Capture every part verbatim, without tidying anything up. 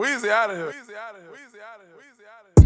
Weezy out of here. Weezy out of here. Weezy out of here. Weezy out of here.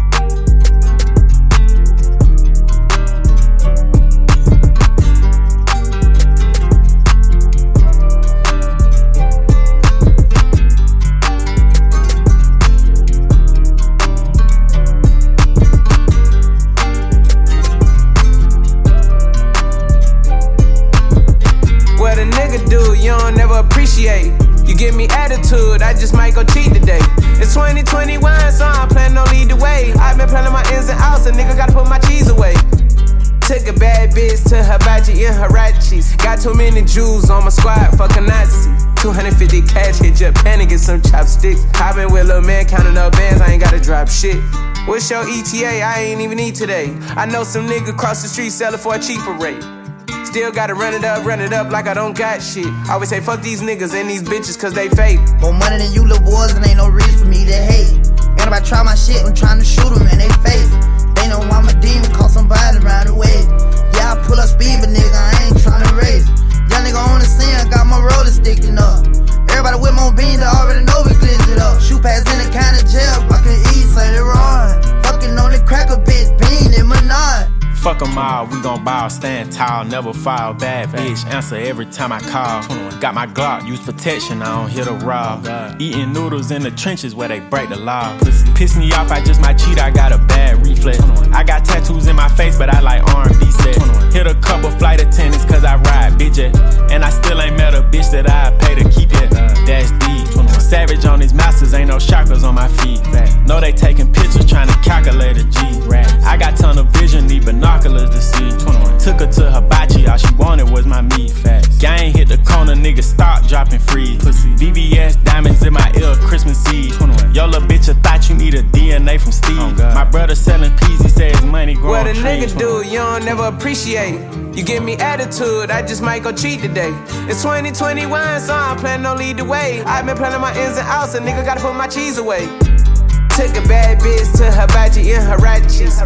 What a nigga do, you don't never appreciate. You give me attitude, I just might go cheat today. It's twenty twenty-one, so I'm planning on lead the way. I've been planning my ins and outs, a nigga gotta put my cheese away. Took a bad bitch to hibachi and Hirachis. Got too many Jews on my squad, fuck a Nazi. two hundred fifty cash, hit Japan and get some chopsticks. I been with lil' man counting up bands, I ain't gotta drop shit. What's your E T A? I ain't even eat today. I know some nigga cross the street sellin' for a cheaper rate. Still gotta run it up, run it up like I don't got shit. I always say fuck these niggas and these bitches cause they fake. More money than you little boys and ain't no reason for me to hate. And if I try my shit, I'm trying to shoot them in they face. They know I'm a demon, call somebody around the way. Yeah, I pull up speed, but nigga, I ain't trying to race. Young nigga on the scene, I got my roller sticking up. Everybody with my beans, I already know we glitch it up. Shoot pass in the kind of jail, I can eat, say they run. Fucking on the cracker, bitch, bean in my nut. Fuck 'em all, we gon' ball, stand tall, never fall. Bad bitch, answer every time I call. Got my Glock, use protection, I don't hit a raw. Eating noodles in the trenches where they break the law. Piss me off, I just might cheat, I got a bad reflex. I got tattoos in my face, but I like R and B sex. Hit a couple flight attendants cause I ride bitch it. And I still ain't met a bitch that I pay to keep it. That's deep. Savage on these masters, ain't no chakras on my feet. Know they taking pictures, trying to calculate a G. I got tunnel vision, need binoculars to see. Took her to hibachi, all she wanted was my meat. Gang hit the corner, nigga stop dropping free. V V S diamonds in my ear, Christmas Eve. Yo, little bitch, I thought you need a D N A from Steve. Oh, my brother selling peas, he says money growing. What a trees. nigga do, you don't never appreciate. You give me attitude, I just might go cheat today. It's twenty twenty-one, so I'm planning on lead the way. I've been planning my ins and outs, a nigga gotta put my cheese away. Took a bad bitch to hibachi and Hirachis.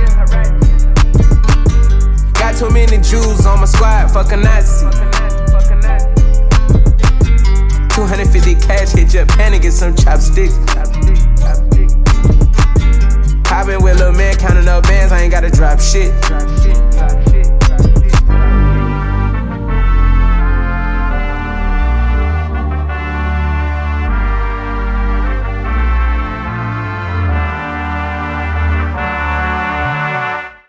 Got too many Jews on my squad, fuck a Nazi. two hundred fifty cash, hit Japan and get some chopsticks. I been with lil' man counting up bands, I ain't gotta drop shit.